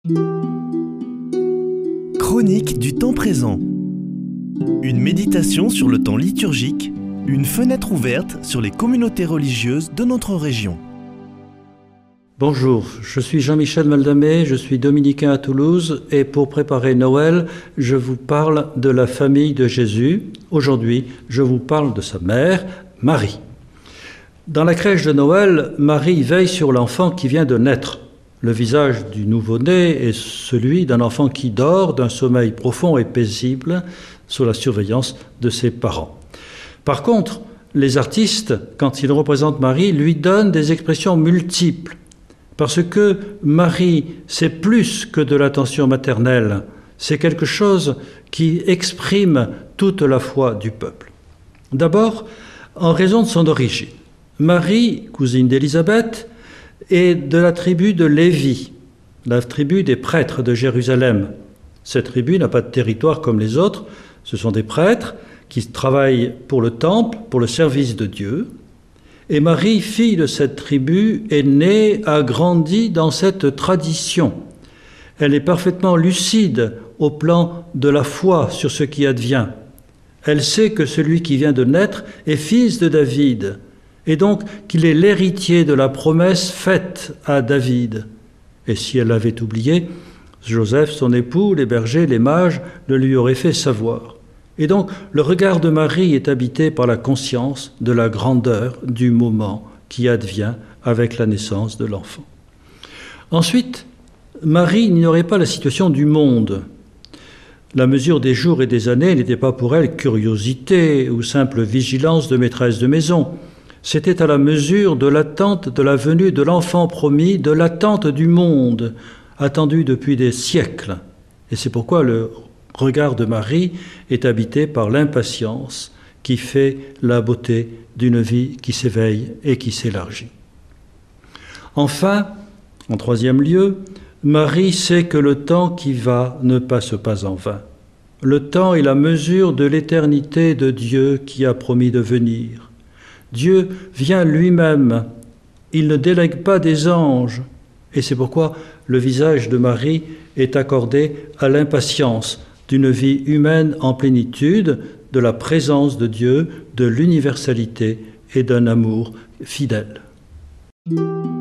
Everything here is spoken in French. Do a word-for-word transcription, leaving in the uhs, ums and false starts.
Chronique du temps présent. Une méditation sur le temps liturgique, une fenêtre ouverte sur les communautés religieuses de notre région. Bonjour, je suis Jean-Michel Maldamé, je suis dominicain à Toulouse et pour préparer Noël, je vous parle de la famille de Jésus. Aujourd'hui, je vous parle de sa mère, Marie. Dans la crèche de Noël, Marie veille sur l'enfant qui vient de naître. Le visage du nouveau-né est celui d'un enfant qui dort d'un sommeil profond et paisible sous la surveillance de ses parents. Par contre, les artistes, quand ils représentent Marie, lui donnent des expressions multiples. Parce que Marie, c'est plus que de l'attention maternelle, c'est quelque chose qui exprime toute la foi du peuple. D'abord, en raison de son origine. Marie, cousine d'Élisabeth, est de la tribu de Lévi, la tribu des prêtres de Jérusalem. Cette tribu n'a pas de territoire comme les autres, ce sont des prêtres qui travaillent pour le temple, pour le service de Dieu. Et Marie, fille de cette tribu, est née, a grandi dans cette tradition. Elle est parfaitement lucide au plan de la foi sur ce qui advient. Elle sait que celui qui vient de naître est fils de David, et donc qu'il est l'héritier de la promesse faite à David. Et si elle l'avait oublié, Joseph, son époux, les bergers, les mages, le lui auraient fait savoir. Et donc, le regard de Marie est habité par la conscience de la grandeur du moment qui advient avec la naissance de l'enfant. Ensuite, Marie n'ignorait pas la situation du monde. La mesure des jours et des années n'était pas pour elle curiosité ou simple vigilance de maîtresse de maison. C'était à la mesure de l'attente de la venue de l'enfant promis, de l'attente du monde, attendu depuis des siècles. Et c'est pourquoi le regard de Marie est habité par l'impatience qui fait la beauté d'une vie qui s'éveille et qui s'élargit. Enfin, en troisième lieu, Marie sait que le temps qui va ne passe pas en vain. Le temps est la mesure de l'éternité de Dieu qui a promis de venir. Dieu vient lui-même, il ne délègue pas des anges, et c'est pourquoi le visage de Marie est accordé à l'impatience d'une vie humaine en plénitude, de la présence de Dieu, de l'universalité et d'un amour fidèle.